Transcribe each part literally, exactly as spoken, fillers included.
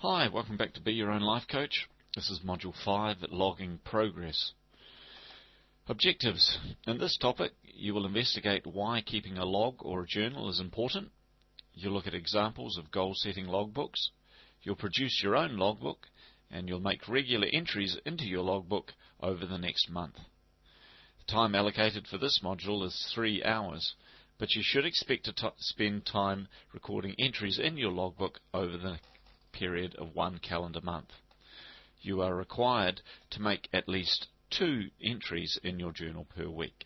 Hi, welcome back to Be Your Own Life Coach. This is Module five, Logging Progress. Objectives. In this topic, you will investigate why keeping a log or a journal is important. You'll look at examples of goal-setting logbooks. You'll produce your own logbook, and you'll make regular entries into your logbook over the next month. The time allocated for this module is three hours, but you should expect to t- spend time recording entries in your logbook over the period of one calendar month. You are required to make at least two entries in your journal per week.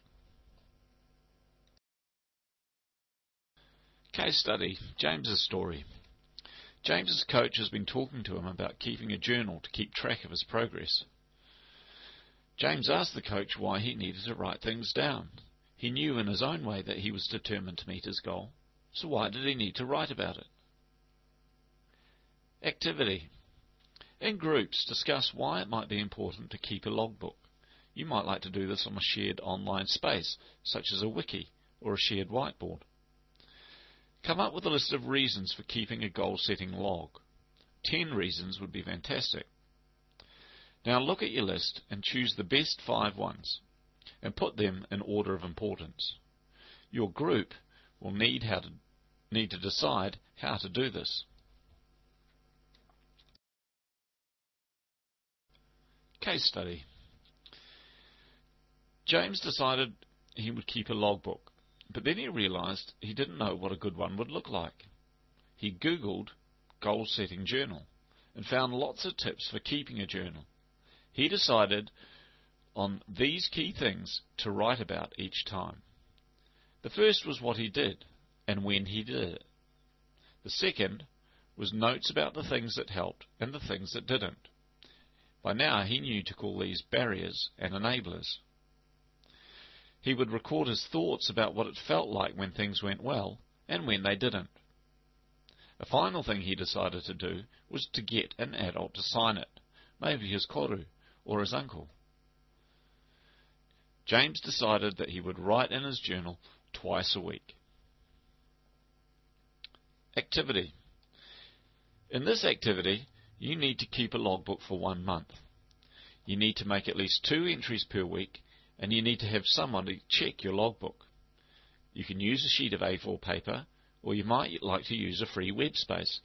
Case study, James's story. James's coach has been talking to him about keeping a journal to keep track of his progress. James asked the coach why he needed to write things down. He knew in his own way that he was determined to meet his goal, so why did he need to write about it? Activity. In groups, discuss why it might be important to keep a logbook. You might like to do this on a shared online space, such as a wiki or a shared whiteboard. Come up with a list of reasons for keeping a goal-setting log. Ten reasons would be fantastic. Now look at your list and choose the best five ones, and put them in order of importance. Your group will need, how to, need to decide how to do this. Case study. James decided he would keep a logbook, but then he realized he didn't know what a good one would look like. He Googled goal-setting journal and found lots of tips for keeping a journal. He decided on these key things to write about each time. The first was what he did and when he did it. The second was notes about the things that helped and the things that didn't. By now he knew to call these barriers and enablers. He would record his thoughts about what it felt like when things went well and when they didn't. A final thing he decided to do was to get an adult to sign it, maybe his koru or his uncle. James decided that he would write in his journal twice a week. Activity. In this activity, you need to keep a logbook for one month. You need to make at least two entries per week, and you need to have somebody check your logbook. You can use a sheet of A four paper, or you might like to use a free web space,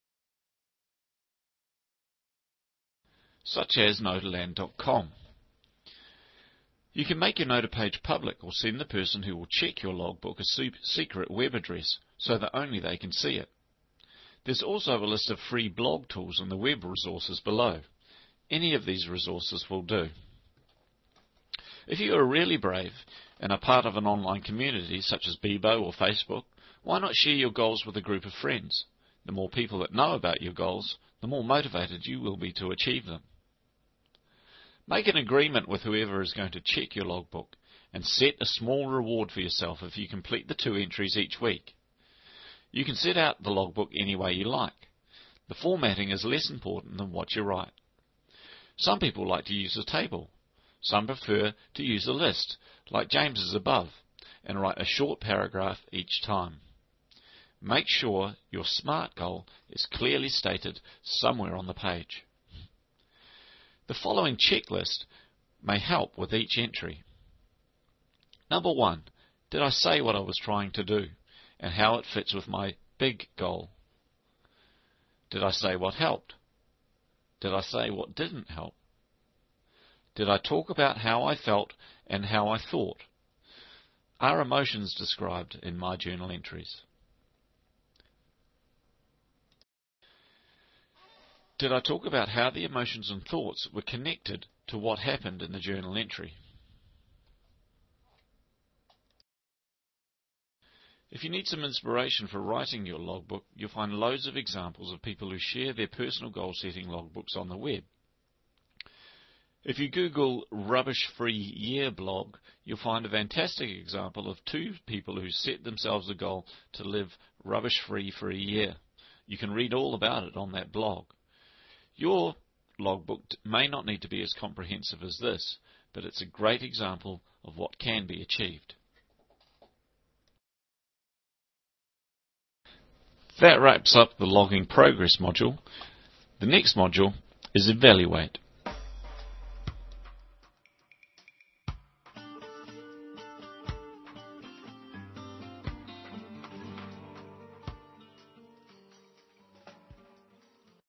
such as notaland dot com. You can make your Nota page public or send the person who will check your logbook a secret web address so that only they can see it. There's also a list of free blog tools in the web resources below. Any of these resources will do. If you are really brave and are part of an online community such as Bebo or Facebook, why not share your goals with a group of friends? The more people that know about your goals, the more motivated you will be to achieve them. Make an agreement with whoever is going to check your logbook and set a small reward for yourself if you complete the two entries each week. You can set out the logbook any way you like. The formatting is less important than what you write. Some people like to use a table. Some prefer to use a list, like James's above, and write a short paragraph each time. Make sure your SMART goal is clearly stated somewhere on the page. The following checklist may help with each entry. Number one, did I say what I was trying to do and how it fits with my big goal? Did I say what helped? Did I say what didn't help? Did I talk about how I felt and how I thought? Are emotions described in my journal entries? Did I talk about how the emotions and thoughts were connected to what happened in the journal entry? If you need some inspiration for writing your logbook, you'll find loads of examples of people who share their personal goal-setting logbooks on the web. If you Google rubbish-free year blog, you'll find a fantastic example of two people who set themselves a goal to live rubbish-free for a year. You can read all about it on that blog. Your logbook may not need to be as comprehensive as this, but it's a great example of what can be achieved. That wraps up the logging progress module. The next module is Evaluate.